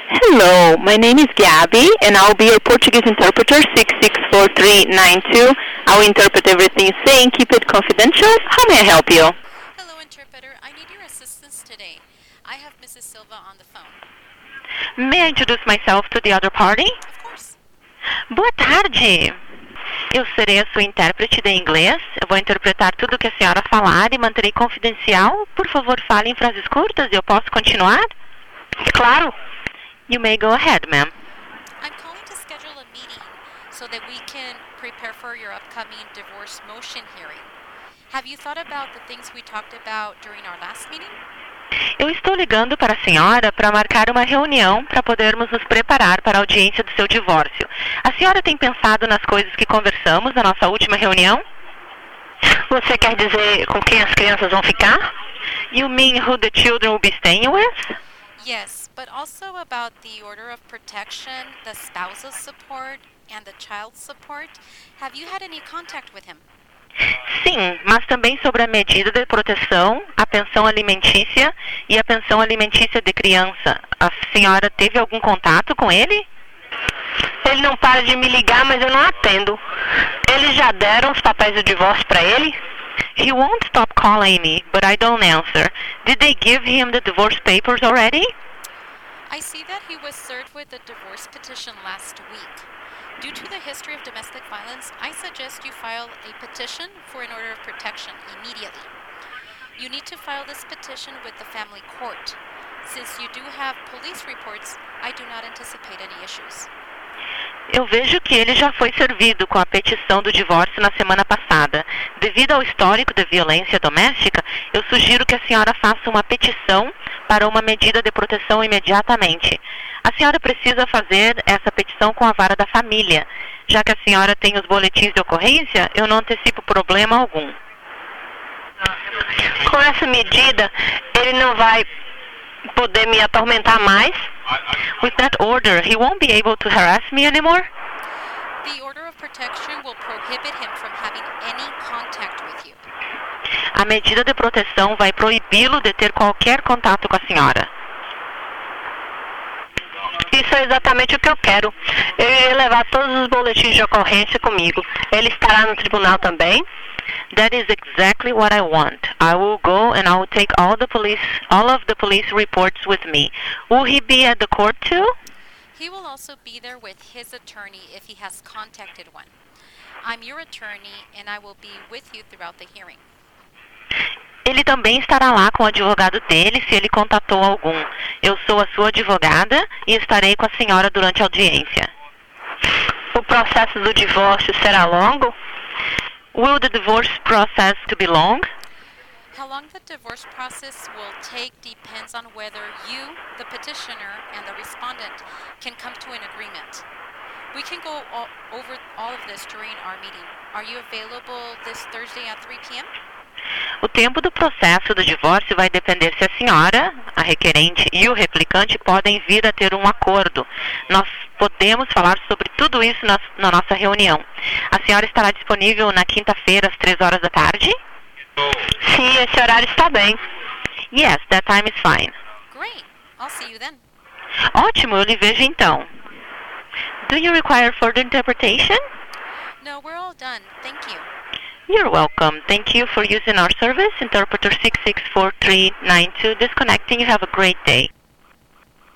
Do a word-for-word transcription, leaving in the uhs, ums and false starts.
Hello, my name is Gabby, and I'll be your Portuguese interpreter six six four three nine two. I'll interpret everything you say and keep it confidential. How may I help you? Hello, interpreter. I need your assistance today. I have Missus Silva on the phone. May I introduce myself to the other party? Of course. Boa tarde. Eu serei a sua intérprete de inglês. Eu vou interpretar tudo o que a senhora falar e manterei confidencial. Por favor, fale em frases curtas. Eu posso continuar? Claro. You may go ahead, ma'am. I'm calling to schedule a meeting so that we can prepare for your upcoming divorce motion hearing. Have you thought about the things we talked about during our last meeting? Eu estou ligando para a senhora para marcar uma reunião para podermos nos preparar para a audiência do seu divórcio. A senhora tem pensado nas coisas que conversamos na nossa última reunião? Você quer dizer com quem as crianças vão ficar? You mean who the children will be staying with? Yes, but also about the order of protection, the spousal support, and the child support. Have you had any contact with him? Sim, mas também sobre a medida de proteção, a pensão alimentícia e a pensão alimentícia de criança. A senhora teve algum contato com ele? Ele não para de me ligar, mas eu não atendo. Eles já deram os papéis do divórcio para ele? He won't stop calling me, but I don't answer. Did they give him the divorce papers already? I see that he was served with a divorce petition last week. Due to the history of domestic violence, I suggest you file a petition for an order of protection immediately. You need to file this petition with the family court. Since you do have police reports, I do not anticipate any issues. Eu vejo que ele já foi servido com a petição do divórcio na semana passada. Devido ao histórico de violência doméstica, eu sugiro que a senhora faça uma petição para uma medida de proteção imediatamente. A senhora precisa fazer essa petição com a vara da família. Já que a senhora tem os boletins de ocorrência, eu não antecipo problema algum. Com essa medida, ele não vai poder me atormentar mais? With that order, he won't be able to harass me anymore? The order of protection will prohibit him from having any contact with you. A medida de proteção vai proibi-lo de ter qualquer contato com a senhora. Isso é exatamente o que eu quero. Eu irei levar todos os boletins de ocorrência comigo. Ele estará no tribunal também? That is exactly what I want. I will go and I will take all the police, all of the police reports with me. Will he be at the court too? He will also be there with his attorney if he has contacted one. I'm your attorney and I will be with you throughout the hearing. Ele também estará lá com o advogado dele se ele contatou algum. Eu sou a sua advogada e estarei com a senhora durante a audiência. O processo do divórcio será longo? Will the divorce process to be long? How long the divorce process will take depends on whether you, the petitioner, and the respondent can come to an agreement. We can go all, over all of this during our meeting. Are you available this Thursday at three p m? O tempo do processo do divórcio vai depender se a senhora, a requerente e o replicante podem vir a ter um acordo. Nós podemos falar sobre tudo isso na, na nossa reunião. A senhora estará disponível na quinta-feira às três horas da tarde? Sim, esse horário está bem. Yes, that time is fine. Great. I'll see you then. Ótimo, eu lhe vejo então. Do you require further interpretation? No, we're all done. Thank you. You're welcome. Thank you for using our service. Interpreter six six four three nine two disconnecting. You have a great day.